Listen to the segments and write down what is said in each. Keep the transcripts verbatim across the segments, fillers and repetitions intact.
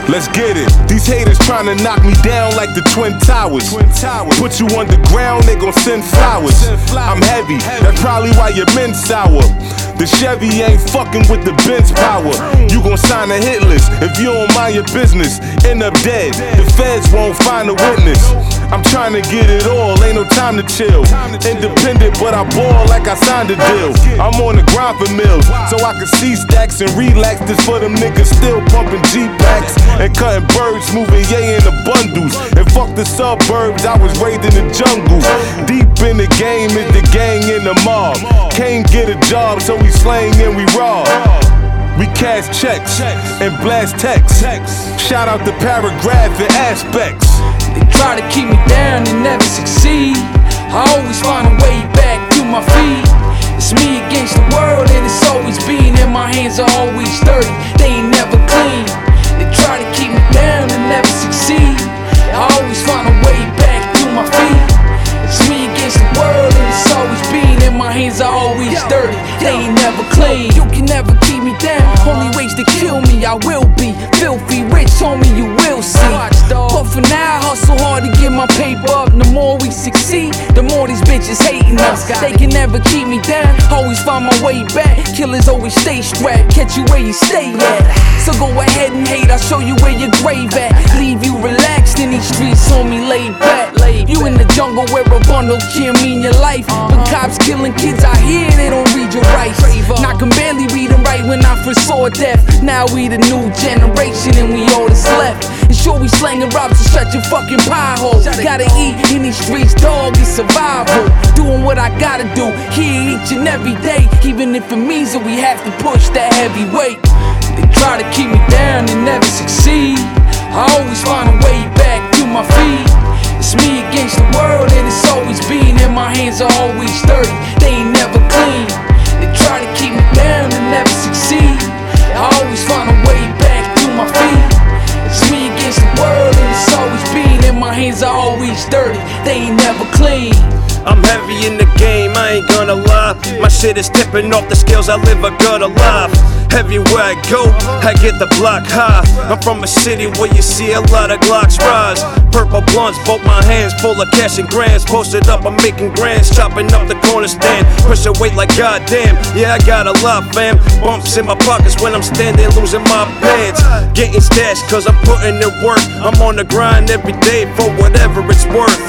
Let's get it. These haters tryna knock me down like the Twin Towers. Put you underground, they gon' send flowers. I'm heavy, that's probably why your men sour. The Chevy ain't fucking with the Benz power. You gon' sign a hit list if you don't mind your business. End up dead, the feds won't find a witness. I'm tryna get it all, ain't no time to chill. Independent, but I ball like I signed a deal. I'm on the grind for mills, so I can see stacks and relax. This for them niggas still pumping G-packs and cutting birds, moving yay in the bundles. And fuck the suburbs, I was raised in the jungle. Deep in the game is the gang in the mob. Can't get a job, so we slang and we rob. We cash checks and blast texts. Shout out the paragraph and aspects. They try to keep me down and never succeed. I always find a way back to my feet. It's me against the world and it's always been. And my hands are always dirty, they ain't never clean. They try to keep me down and never succeed. I always find a way back to my feet. It's me against the world and it's always been. And my hands are always dirty, they ain't never clean. You can never keep me down, only ways to kill me. I will be filthy rich, homie, you will see. But for now, I hustle hard to get my paper up. The more we succeed, the more these bitches hating us. They can never keep me down, always find my way back. Killers always stay strapped, catch you where you stay at. So go ahead and hate, I'll show you where your grave at. Leave you relaxed in these streets, homie, laid back. You in the jungle where a bundle can't mean your life. When cops killing kids out here, they don't read your rights. And I can barely read and write when I first saw death. Now we the new generation and we all that's left. And sure we slanging rocks to shut your fucking pie hole. Gotta eat in these streets, dog, it's survival. Doing what I gotta do here each and every day. Even if it means that we have to push that heavy weight. They try to keep me down and never succeed. I always find a way back to my feet. It's me against the world and it's always been. And my hands are always dirty, they ain't never clean. They try to keep me down and never succeed. I always find a way back to my feet. It's me against the world and it's always been. And my hands are always dirty, they ain't never clean. I'm heavy in the game, I ain't gonna lie. My shit is tipping off the scales, I live a good alive. Everywhere I go, I get the block high. I'm from a city where you see a lot of Glocks rise. Purple blunts, both my hands full of cash and grands. Posted up, I'm making grands, chopping up the corner stand. Pushing weight like goddamn, yeah I got a lot fam. Bumps in my pockets when I'm standing, losing my pants. Getting stashed cause I'm putting in work. I'm on the grind every day for whatever it's worth.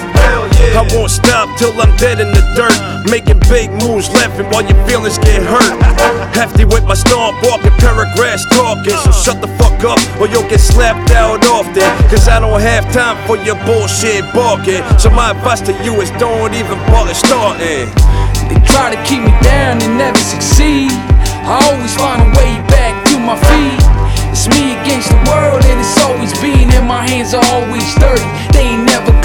I won't stop till I'm dead in the dirt. Making big moves, laughing while your feelings get hurt. Hefty with my stomp, walking paragraphs talking. So shut the fuck up or you'll get slapped out often. Cause I don't have time for your bullshit barking. So my advice to you is don't even bother starting. They try to keep me down and never succeed. I always find a way back to my feet. It's me against the world and it's always been. And my hands are always dirty, they ain't never